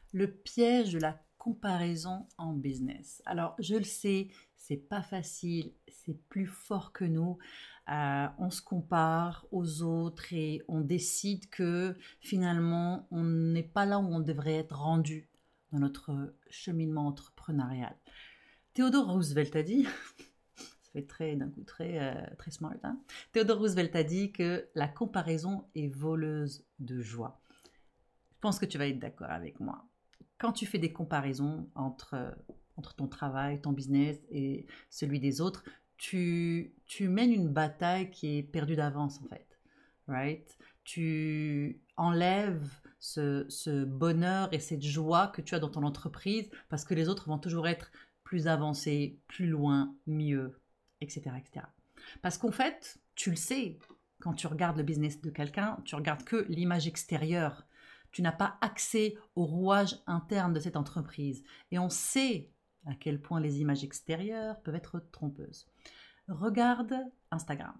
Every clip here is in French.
Le piège de la comparaison en business. Alors, je le sais, c'est pas facile, c'est plus fort que nous. On se compare aux autres et on décide que finalement, on n'est pas là où on devrait être rendu dans notre cheminement entrepreneurial. Theodore Roosevelt a dit, ça fait d'un coup très smart, hein. Theodore Roosevelt a dit que la comparaison est voleuse de joie. Je pense que tu vas être d'accord avec moi. Quand tu fais des comparaisons entre ton travail, ton business et celui des autres, tu mènes une bataille qui est perdue d'avance en fait. Right? Tu enlèves ce bonheur et cette joie que tu as dans ton entreprise parce que les autres vont toujours être plus avancés, plus loin, mieux, etc., etc. Parce qu'en fait, tu le sais, quand tu regardes le business de quelqu'un, tu regardes que l'image extérieure. Tu n'as pas accès au rouage interne de cette entreprise. Et on sait à quel point les images extérieures peuvent être trompeuses. Regarde Instagram.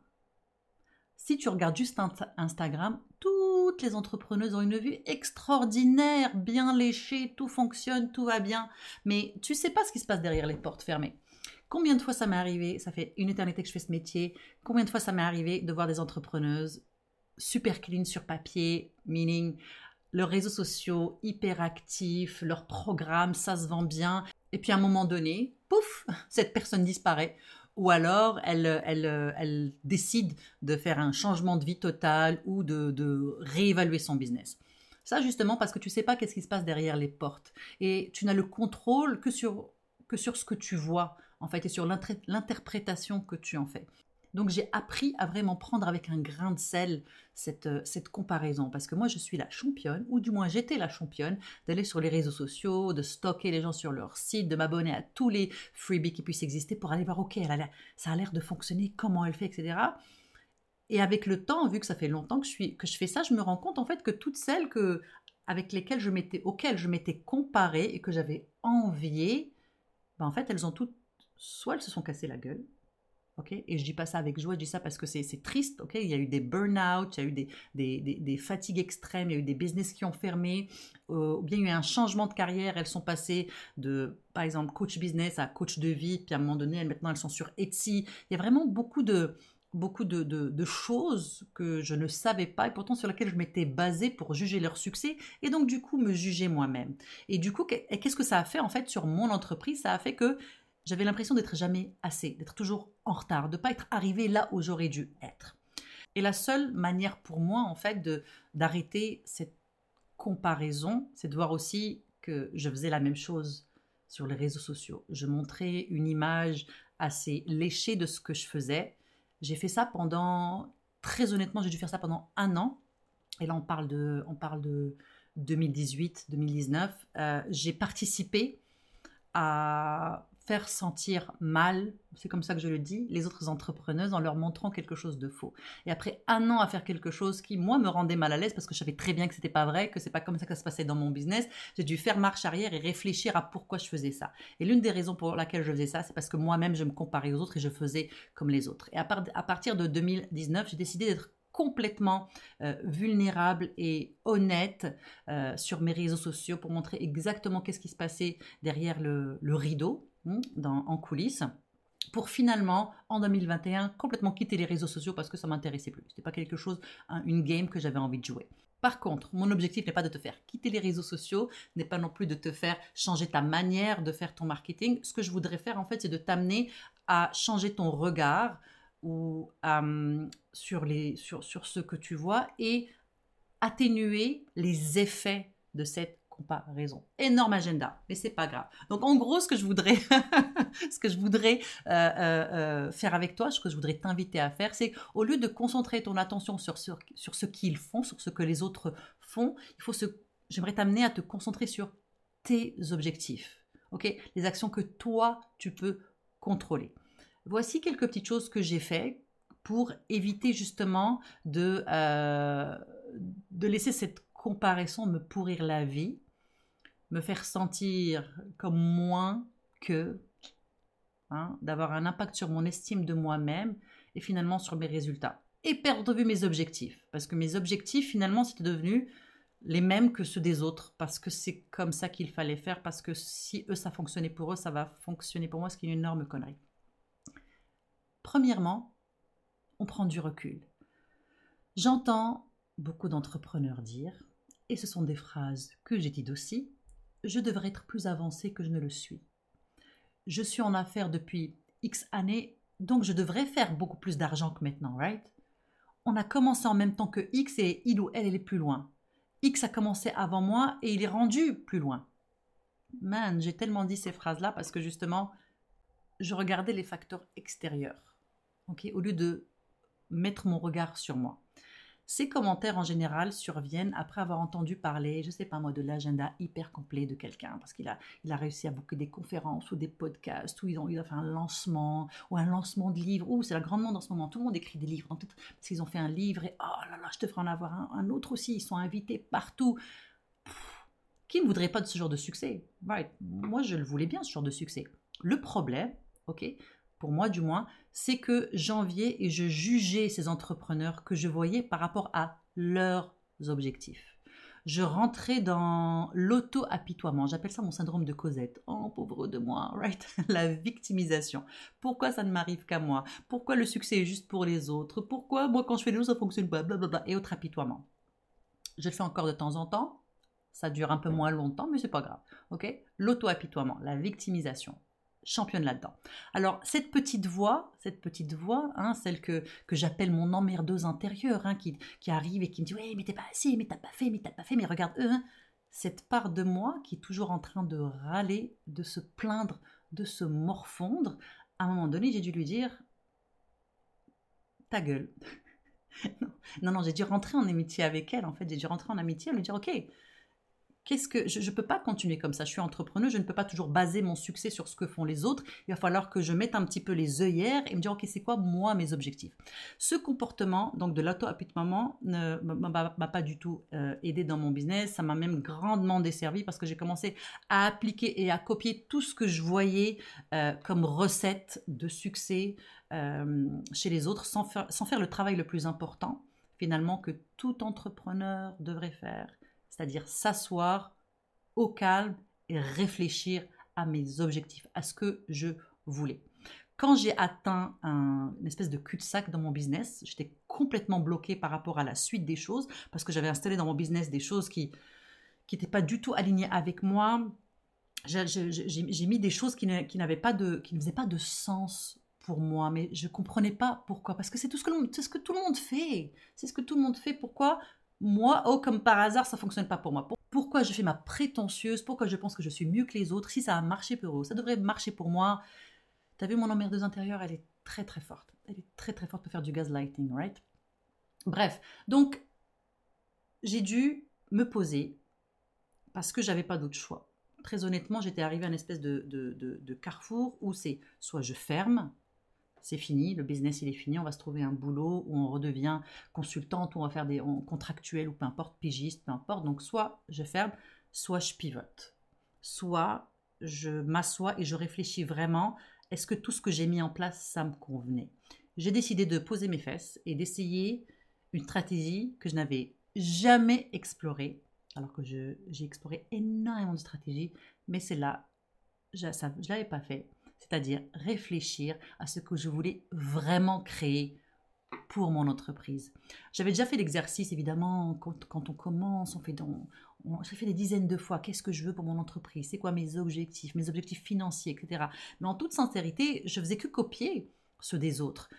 Si tu regardes juste Instagram, toutes les entrepreneuses ont une vue extraordinaire, bien léchée, tout fonctionne, tout va bien. Mais tu ne sais pas ce qui se passe derrière les portes fermées. Combien de fois ça m'est arrivé, ça fait une éternité que je fais ce métier, combien de fois ça m'est arrivé de voir des entrepreneuses super clean sur papier, meaning leurs réseaux sociaux hyper actifs, leurs programmes, ça se vend bien. Et puis à un moment donné, pouf, cette personne disparaît. Ou alors elle décide de faire un changement de vie total ou de réévaluer son business. Ça justement parce que tu ne sais pas qu'est-ce qui se passe derrière les portes. Et tu n'as le contrôle que sur ce que tu vois en fait et sur l'interprétation que tu en fais. Donc j'ai appris à vraiment prendre avec un grain de sel cette comparaison parce que moi je suis la championne, ou du moins j'étais la championne, d'aller sur les réseaux sociaux, de stocker les gens sur leur site, de m'abonner à tous les freebies qui puissent exister pour aller voir, ok, ça a l'air de fonctionner, comment elle fait, etc. Et avec le temps, vu que ça fait longtemps que je fais ça, je me rends compte en fait que toutes celles auxquelles je m'étais comparée et que j'avais envié, ben en fait elles ont toutes, soit elles se sont cassées la gueule, okay, et je dis pas ça avec joie, je dis ça parce que c'est triste. Okay, il y a eu des burn-out, il y a eu des fatigues extrêmes, il y a eu des business qui ont fermé, ou bien il y a eu un changement de carrière. Elles sont passées de, par exemple, coach business à coach de vie, puis à un moment donné, maintenant elles sont sur Etsy. Il y a vraiment beaucoup de choses que je ne savais pas et pourtant sur lesquelles je m'étais basée pour juger leur succès et donc du coup me juger moi-même. Et du coup, qu'est-ce que ça a fait en fait sur mon entreprise? Ça a fait que j'avais l'impression d'être jamais assez, d'être toujours en retard, de ne pas être arrivé là où j'aurais dû être. Et la seule manière pour moi, en fait, d'arrêter cette comparaison, c'est de voir aussi que je faisais la même chose sur les réseaux sociaux. Je montrais une image assez léchée de ce que je faisais. J'ai fait ça très honnêtement, j'ai dû faire ça pendant 1 an. Et là, on parle de 2018, 2019. J'ai participé à faire sentir mal, c'est comme ça que je le dis, les autres entrepreneuses en leur montrant quelque chose de faux. Et après 1 an à faire quelque chose qui, moi, me rendait mal à l'aise parce que je savais très bien que c'était pas vrai, que c'est pas comme ça que ça se passait dans mon business, j'ai dû faire marche arrière et réfléchir à pourquoi je faisais ça. Et l'une des raisons pour laquelle je faisais ça, c'est parce que moi-même, je me comparais aux autres et je faisais comme les autres. Et à partir de 2019, j'ai décidé d'être complètement vulnérable et honnête sur mes réseaux sociaux pour montrer exactement qu'est-ce qui se passait derrière le rideau, en coulisses, pour finalement, en 2021, complètement quitter les réseaux sociaux parce que ça ne m'intéressait plus. Ce n'était pas quelque chose, une game que j'avais envie de jouer. Par contre, mon objectif n'est pas de te faire quitter les réseaux sociaux, n'est pas non plus de te faire changer ta manière de faire ton marketing. Ce que je voudrais faire, en fait, c'est de t'amener à changer ton regard ou sur ce que tu vois et atténuer les effets de cette comparaison. Énorme agenda, mais c'est pas grave. Donc en gros, ce que je voudrais, faire avec toi, ce que je voudrais t'inviter à faire, c'est au lieu de concentrer ton attention sur ce qu'ils font, sur ce que les autres font, j'aimerais t'amener à te concentrer sur tes objectifs, ok? Les actions que toi tu peux contrôler. Voici quelques petites choses que j'ai fait pour éviter justement de laisser cette comparaison me pourrir la vie, me faire sentir comme moins que, d'avoir un impact sur mon estime de moi-même et finalement sur mes résultats. Et perdre de vue mes objectifs. Parce que mes objectifs, finalement, c'était devenu les mêmes que ceux des autres, parce que c'est comme ça qu'il fallait faire, parce que si eux, ça fonctionnait pour eux, ça va fonctionner pour moi, ce qui est une énorme connerie. Premièrement, on prend du recul. J'entends beaucoup d'entrepreneurs dire, et ce sont des phrases que j'ai dites aussi, je devrais être plus avancé que je ne le suis. Je suis en affaires depuis X années, donc je devrais faire beaucoup plus d'argent que maintenant, right? On a commencé en même temps que X et il ou elle est plus loin. X a commencé avant moi et il est rendu plus loin. Man, j'ai tellement dit ces phrases-là parce que justement, je regardais les facteurs extérieurs, okay, au lieu de mettre mon regard sur moi. Ces commentaires en général surviennent après avoir entendu parler, je ne sais pas moi, de l'agenda hyper complet de quelqu'un, parce qu'il a réussi à booker des conférences ou des podcasts, ou il a fait un lancement, ou un lancement de livre, ou c'est la grande mode en ce moment, tout le monde écrit des livres, parce qu'ils ont fait un livre, et oh là là, je te ferai en avoir un autre aussi, ils sont invités partout. Qui ne voudrait pas de ce genre de succès? Right. Moi, je le voulais bien, ce genre de succès. Le problème, ok, pour moi du moins, c'est que j'enviais et je jugeais ces entrepreneurs que je voyais par rapport à leurs objectifs. Je rentrais dans l'auto-apitoiement. J'appelle ça mon syndrome de Cosette. Oh, pauvre de moi, right? La victimisation. Pourquoi ça ne m'arrive qu'à moi? Pourquoi le succès est juste pour les autres? Pourquoi moi, quand je fais des choses, ça fonctionne pas? Blablabla. Et autre apitoiement. Je le fais encore de temps en temps. Ça dure un peu moins longtemps, mais c'est pas grave. Okay, l'auto-apitoiement, la victimisation. Championne là-dedans. Alors, cette petite voix, hein, celle que j'appelle mon emmerdeuse intérieure, hein, qui arrive et qui me dit « Ouais, mais t'es pas assez, mais t'as pas fait, mais regarde eux. Hein. » Cette part de moi qui est toujours en train de râler, de se plaindre, de se morfondre, à un moment donné, j'ai dû lui dire « Ta gueule. » Non, j'ai dû rentrer en amitié avec elle, en fait. J'ai dû rentrer en amitié et lui dire « Ok, je ne peux pas continuer comme ça, je suis entrepreneur, je ne peux pas toujours baser mon succès sur ce que font les autres, il va falloir que je mette un petit peu les œillères et me dire ok c'est quoi moi mes objectifs. Ce comportement donc de l'auto-apitoiement ne m'a pas du tout aidé dans mon business, ça m'a même grandement desservi parce que j'ai commencé à appliquer et à copier tout ce que je voyais comme recette de succès chez les autres sans faire le travail le plus important finalement que tout entrepreneur devrait faire, c'est-à-dire s'asseoir au calme et réfléchir à mes objectifs, à ce que je voulais. Quand j'ai atteint une espèce de cul-de-sac dans mon business, j'étais complètement bloquée par rapport à la suite des choses, parce que j'avais installé dans mon business des choses qui n'étaient pas du tout alignées avec moi. J'ai mis des choses qui ne faisaient pas de sens pour moi, mais je ne comprenais pas pourquoi, parce que c'est ce que tout le monde fait. C'est ce que tout le monde fait. Pourquoi moi, comme par hasard, ça ne fonctionne pas pour moi? Pourquoi je fais ma prétentieuse? Pourquoi je pense que je suis mieux que les autres? Si ça a marché pour eux, ça devrait marcher pour moi. T'as vu mon emmerdeuse intérieure? Elle est très très forte. Elle est très très forte pour faire du gaslighting, right? Bref, donc j'ai dû me poser parce que j'avais pas d'autre choix. Très honnêtement, j'étais arrivée à une espèce de carrefour où c'est soit je ferme, c'est fini, le business il est fini, on va se trouver un boulot où on redevient consultante, où on va faire des contractuels ou peu importe, pigiste, peu importe. Donc soit je ferme, soit je pivote. Soit je m'assois et je réfléchis vraiment, est-ce que tout ce que j'ai mis en place, ça me convenait? J'ai décidé de poser mes fesses et d'essayer une stratégie que je n'avais jamais explorée, alors que j'ai exploré énormément de stratégies, mais celle-là, je ne l'avais pas fait. C'est-à-dire réfléchir à ce que je voulais vraiment créer pour mon entreprise. J'avais déjà fait l'exercice, évidemment, quand on commence, j'ai fait des dizaines de fois, qu'est-ce que je veux pour mon entreprise, c'est quoi mes objectifs financiers, etc. Mais en toute sincérité, je faisais que copier ceux des autres.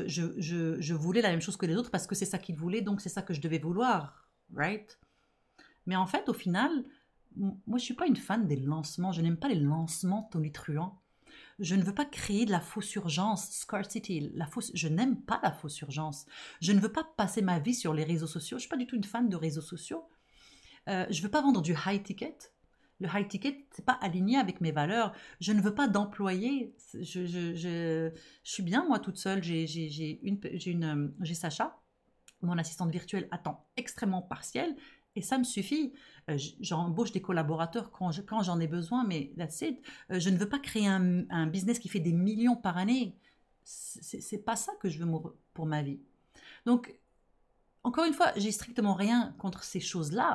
Je voulais la même chose que les autres parce que c'est ça qu'ils voulaient, donc c'est ça que je devais vouloir, right? Mais en fait, au final, moi, je ne suis pas une fan des lancements, je n'aime pas les lancements tonitruants. Je ne veux pas créer de la fausse urgence, scarcity, je n'aime pas la fausse urgence. Je ne veux pas passer ma vie sur les réseaux sociaux. Je ne suis pas du tout une fan de réseaux sociaux. Je ne veux pas vendre du high ticket. Le high ticket, ce n'est pas aligné avec mes valeurs. Je ne veux pas d'employés. Je suis bien, moi, toute seule. J'ai Sacha, mon assistante virtuelle à temps extrêmement partiel. Et ça me suffit. J'embauche des collaborateurs quand j'en ai besoin, mais that's it. Je ne veux pas créer un business qui fait des millions par année. C'est pas ça que je veux pour ma vie. Donc, encore une fois, j'ai strictement rien contre ces choses-là,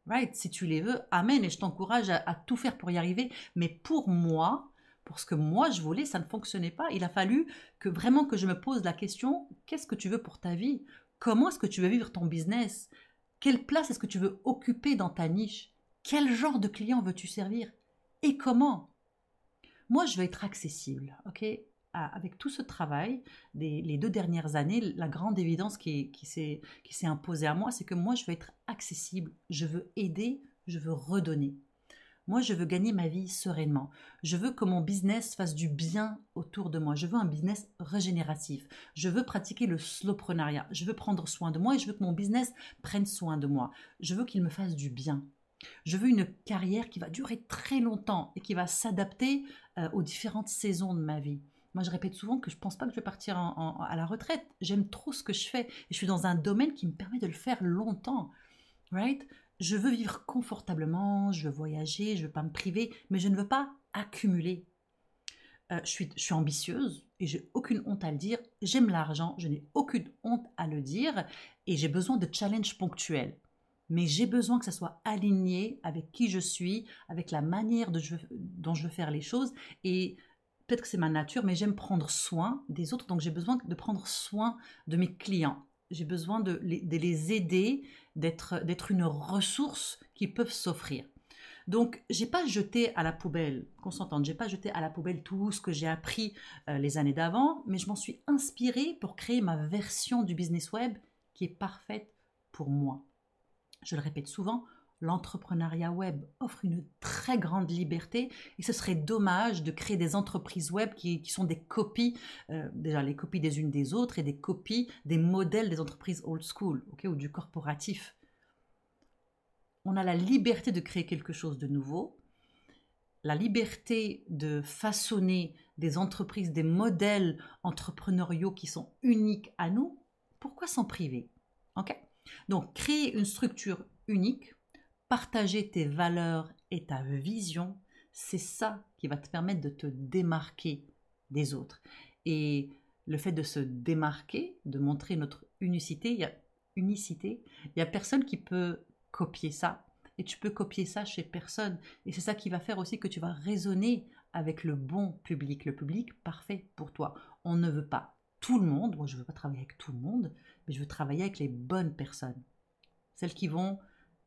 Right? Si tu les veux, amen, et je t'encourage à tout faire pour y arriver. Mais pour moi, pour ce que moi je voulais, ça ne fonctionnait pas. Il a fallu que vraiment que je me pose la question, qu'est-ce que tu veux pour ta vie? Comment est-ce que tu veux vivre ton business? Quelle place est-ce que tu veux occuper dans ta niche? Quel genre de client veux-tu servir? Et comment? Moi, je veux être accessible, ok? Avec tout ce travail, les 2 dernières années, la grande évidence qui s'est imposée à moi, c'est que moi, je veux être accessible, je veux aider, je veux redonner. Moi, je veux gagner ma vie sereinement. Je veux que mon business fasse du bien autour de moi. Je veux un business régénératif. Je veux pratiquer le slowpreneuriat. Je veux prendre soin de moi et je veux que mon business prenne soin de moi. Je veux qu'il me fasse du bien. Je veux une carrière qui va durer très longtemps et qui va s'adapter aux différentes saisons de ma vie. Moi, je répète souvent que je ne pense pas que je vais partir à la retraite. J'aime trop ce que je fais et je suis dans un domaine qui me permet de le faire longtemps. Right? Je veux vivre confortablement, je veux voyager, je ne veux pas me priver, mais je ne veux pas accumuler. Je suis ambitieuse et j'ai aucune honte à le dire. J'aime l'argent, je n'ai aucune honte à le dire et j'ai besoin de challenges ponctuels. Mais j'ai besoin que ça soit aligné avec qui je suis, avec la manière dont je veux faire les choses. Et peut-être que c'est ma nature, mais j'aime prendre soin des autres. Donc j'ai besoin de prendre soin de mes clients. J'ai besoin de les aider, d'être une ressource qu'ils peuvent s'offrir. Donc, j'ai pas jeté à la poubelle, qu'on s'entende, j'ai pas jeté à la poubelle tout ce que j'ai appris les années d'avant, mais je m'en suis inspirée pour créer ma version du business web qui est parfaite pour moi. Je le répète souvent, l'entrepreneuriat web offre une très grande liberté et ce serait dommage de créer des entreprises web qui sont des copies, déjà les copies des unes des autres et des copies des modèles des entreprises old school, okay, ou du corporatif. On a la liberté de créer quelque chose de nouveau, la liberté de façonner des entreprises, des modèles entrepreneuriaux qui sont uniques à nous. Pourquoi s'en priver? Okay? Donc, créer une structure unique, partager tes valeurs et ta vision, c'est ça qui va te permettre de te démarquer des autres. Et le fait de se démarquer, de montrer notre unicité, il y a personne qui peut copier ça. Et tu peux copier ça chez personne. Et c'est ça qui va faire aussi que tu vas résonner avec le bon public, le public parfait pour toi. On ne veut pas tout le monde, moi je ne veux pas travailler avec tout le monde, mais je veux travailler avec les bonnes personnes. Celles qui vont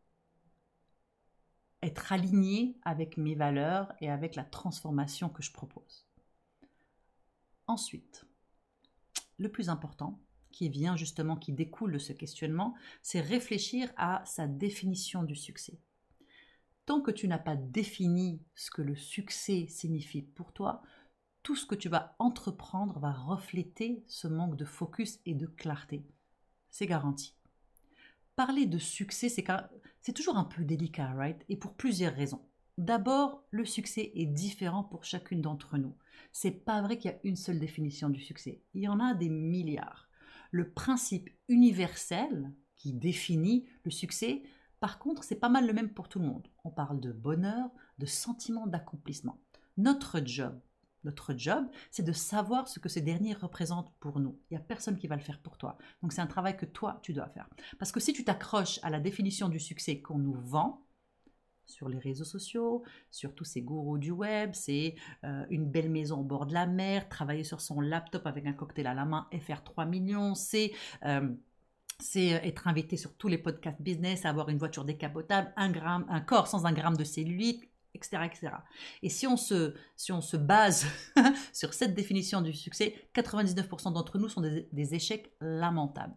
être alignées avec mes valeurs et avec la transformation que je propose. Ensuite, le plus important, qui vient justement, qui découle de ce questionnement, c'est réfléchir à sa définition du succès. Tant que tu n'as pas défini ce que le succès signifie pour toi, tout ce que tu vas entreprendre va refléter ce manque de focus et de clarté. C'est garanti. Parler de succès, c'est toujours un peu délicat, right? Et pour plusieurs raisons. D'abord, le succès est différent pour chacune d'entre nous. C'est pas vrai qu'il y a une seule définition du succès. Il y en a des milliards. Le principe universel qui définit le succès, par contre, c'est pas mal le même pour tout le monde. On parle de bonheur, de sentiment d'accomplissement. Notre job, c'est de savoir ce que ces derniers représentent pour nous. Il n'y a personne qui va le faire pour toi. Donc c'est un travail que toi, tu dois faire. Parce que si tu t'accroches à la définition du succès qu'on nous vend, sur les réseaux sociaux, sur tous ces gourous du web, c'est une belle maison au bord de la mer, travailler sur son laptop avec un cocktail à la main et faire 3 millions, c'est être invité sur tous les podcasts business, avoir une voiture décapotable, un corps sans 1 gramme de cellulite, etc., etc. Et si on se base sur cette définition du succès, 99% d'entre nous sont des échecs lamentables.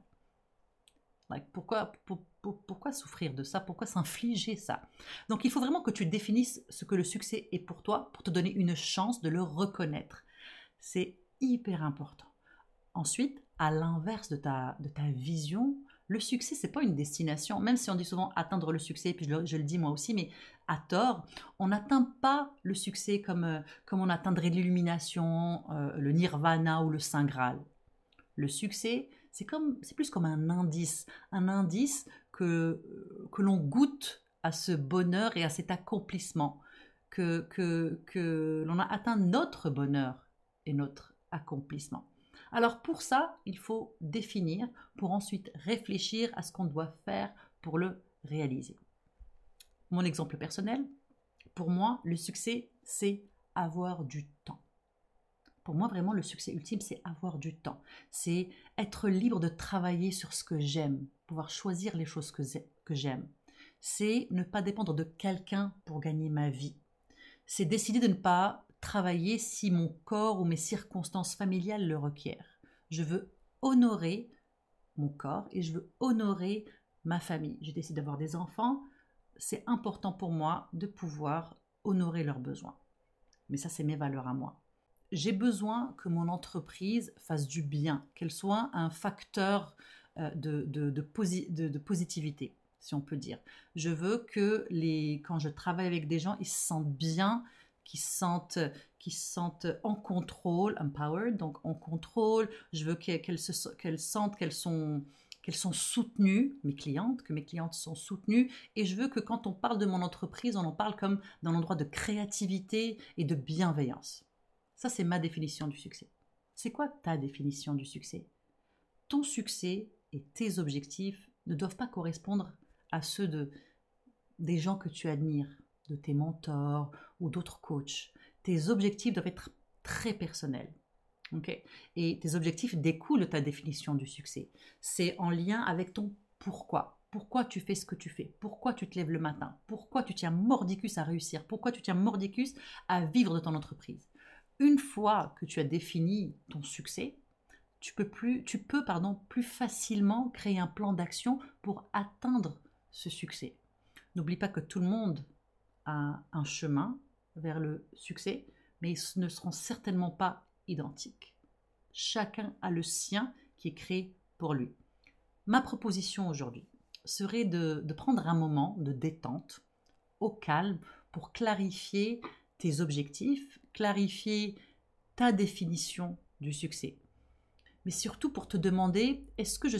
Pourquoi souffrir de ça? Pourquoi s'infliger ça? Donc il faut vraiment que tu définisses ce que le succès est pour toi, pour te donner une chance de le reconnaître. C'est hyper important. Ensuite, à l'inverse de ta vision, le succès, c'est pas une destination. Même si on dit souvent atteindre le succès, puis je le dis moi aussi, mais à tort, on n'atteint pas le succès comme on atteindrait l'illumination, le nirvana ou le Saint Graal. Le succès, c'est plus comme un indice que l'on goûte à ce bonheur et à cet accomplissement, que l'on a atteint notre bonheur et notre accomplissement. Alors pour ça, il faut définir pour ensuite réfléchir à ce qu'on doit faire pour le réaliser. mon exemple personnel, pour moi, le succès, c'est avoir du temps. Pour moi, vraiment, le succès ultime, c'est avoir du temps. C'est être libre de travailler sur ce que j'aime, pouvoir choisir les choses que j'aime. C'est ne pas dépendre de quelqu'un pour gagner ma vie. C'est décider de ne pas travailler si mon corps ou mes circonstances familiales le requièrent. Je veux honorer mon corps et je veux honorer ma famille. J'ai décidé d'avoir des enfants. C'est important pour moi de pouvoir honorer leurs besoins. Mais ça, c'est mes valeurs à moi. J'ai besoin que mon entreprise fasse du bien, qu'elle soit un facteur de positivité, si on peut dire. Je veux que quand je travaille avec des gens, ils se sentent bien, qu'ils se sentent en contrôle, empowered, donc en contrôle. Je veux qu'elles sentent qu'elles sont soutenues, que mes clientes sont soutenues. Et je veux que quand on parle de mon entreprise, on en parle comme d'un endroit de créativité et de bienveillance. Ça, c'est ma définition du succès. C'est quoi ta définition du succès? Ton succès et tes objectifs ne doivent pas correspondre à ceux des gens que tu admires, de tes mentors ou d'autres coachs. Tes objectifs doivent être très personnels. Okay? Et tes objectifs découlent de ta définition du succès. C'est en lien avec ton pourquoi. Pourquoi tu fais ce que tu fais? Pourquoi tu te lèves le matin? Pourquoi tu tiens mordicus à réussir? Pourquoi tu tiens mordicus à vivre de ton entreprise? Une fois que tu as défini ton succès, tu peux plus facilement créer un plan d'action pour atteindre ce succès. N'oublie pas que tout le monde a un chemin vers le succès, mais ils ne seront certainement pas identiques. Chacun a le sien qui est créé pour lui. Ma proposition aujourd'hui serait de prendre un moment de détente au calme pour clarifier tes objectifs, clarifier ta définition du succès. Mais surtout pour te demander, est-ce que ce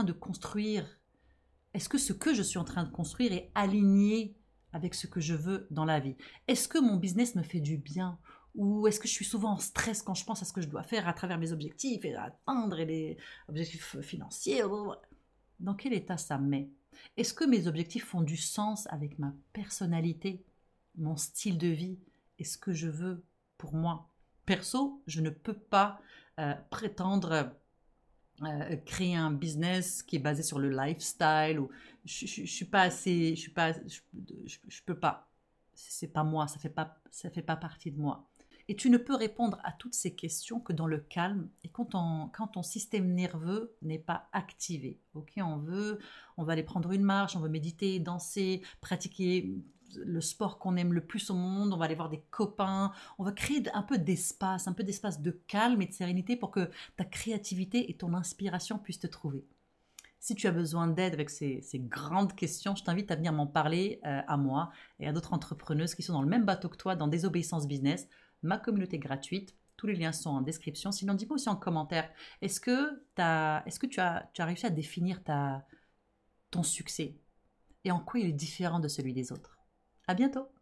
que je suis en train de construire est aligné avec ce que je veux dans la vie? Est-ce que mon business me fait du bien? Ou est-ce que je suis souvent en stress quand je pense à ce que je dois faire à travers mes objectifs et atteindre les objectifs financiers? Dans quel état ça me met? Est-ce que mes objectifs font du sens avec ma personnalité, mon style de vie et ce que je veux pour moi? Perso, je ne peux pas prétendre créer un business qui est basé sur le lifestyle. Ou je suis pas assez, je peux pas. C'est pas moi, ça fait pas partie de moi. Et tu ne peux répondre à toutes ces questions que dans le calme et quand ton système nerveux n'est pas activé. Ok, on va aller prendre une marche, on veut méditer, danser, pratiquer le sport qu'on aime le plus au monde, on va aller voir des copains, on va créer un peu d'espace de calme et de sérénité pour que ta créativité et ton inspiration puissent te trouver. Si tu as besoin d'aide avec ces grandes questions, je t'invite à venir m'en parler à moi et à d'autres entrepreneuses qui sont dans le même bateau que toi dans Désobéissance Business, ma communauté gratuite. Tous les liens sont en description. Sinon, dis-moi aussi en commentaire, est-ce que tu as réussi à définir ton succès et en quoi il est différent de celui des autres? À bientôt!